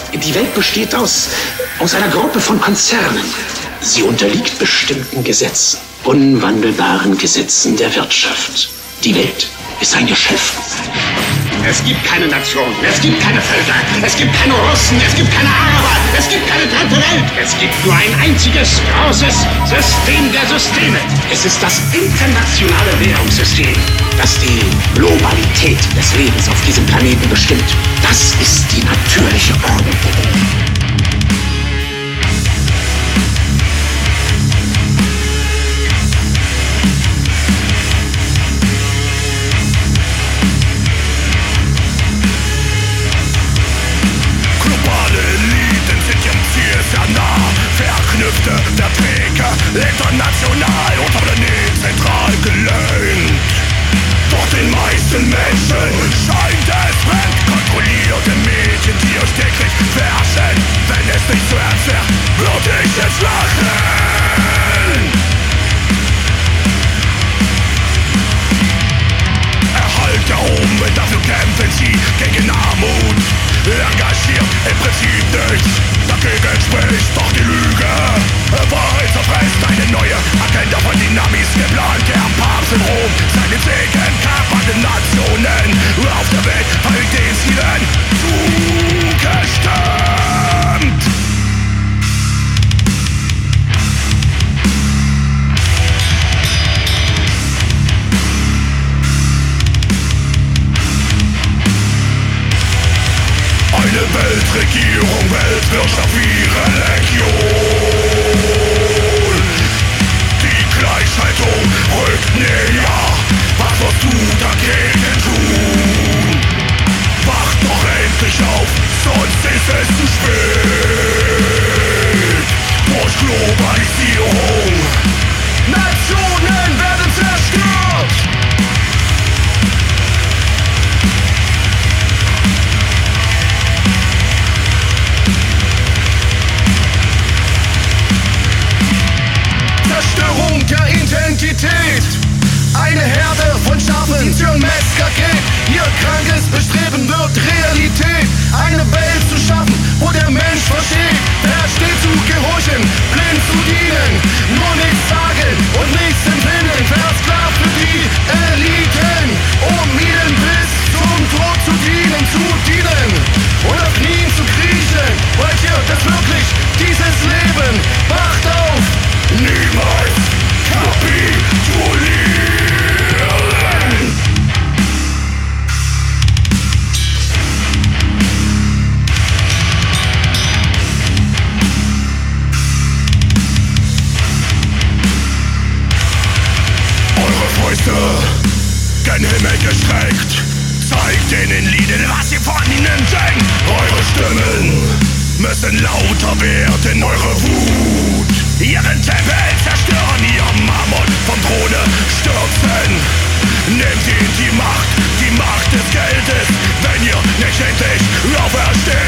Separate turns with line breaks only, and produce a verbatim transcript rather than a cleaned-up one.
Die Welt besteht aus, aus einer Gruppe von Konzernen. Sie unterliegt bestimmten Gesetzen, unwandelbaren Gesetzen der Wirtschaft. Die Welt ist ein Geschäft. Es gibt keine Nation, es gibt keine Völker, es gibt keine Russen, es gibt keine Araber, es gibt keine dritte Welt. Es gibt nur ein einziges großes System der Systeme. Es ist das internationale Währungssystem, das die Globalität des Lebens auf diesem Planeten bestimmt. Das ist die natürliche Ordnung.
Verknüpfte Verträge, international und am Planet zentral gelehnt. Doch den meisten Menschen scheint es fremd. Kontrollierte Medien, die euch täglich verarschen. Wenn es nicht so ernst wäre, würde ich jetzt lachen. Erhalt erhoben, dafür kämpfen sie gegen Armut. Engagiert im Prinzip nichts, dagegen spricht doch die Lüge. Wahrheit zerfresst eine neue Agenda von Dynamis geplant. Der Papst in Rom, seinen Segen kapernden Nationen auf der Welt all den Zielen zugestimmt. Eine Weltregierung, Weltwirtschaft wie Religion. Die Gleichschaltung rückt näher. Was wirst du dagegen tun? Wach doch endlich auf, sonst ist es zu spät. Durch Globalisierung Nationen werden zerstört. Zerstörung der Identität. Eine Herde von Schafen, die zum Metzger geht. Ihr krankes Bestreben wird Realität. Eine Welt zu schaffen, wo der Mensch versteht. Wer steht zu gehorchen, blind zu dienen. Nur nichts sagen und nichts empfinden. Versklavt für die Eliten, um ihnen bis zum Tod zu dienen, zu dienen. Und auf Knien zu kriechen. Wollt ihr das wirklich, dieses Leben? Wacht auf! Niemals kapitulieren! Eure Fäuste gen Himmel gestreckt, zeigt den Lieden, was ihr von ihnen denkt. Eure Stimmen müssen lauter werden, eure Wut. Ihren Tempel zerstören, ihr Mammon vom Throne stürzen. Nehmt ihnen die Macht, die Macht des Geldes, wenn ihr nicht endlich aufersteht.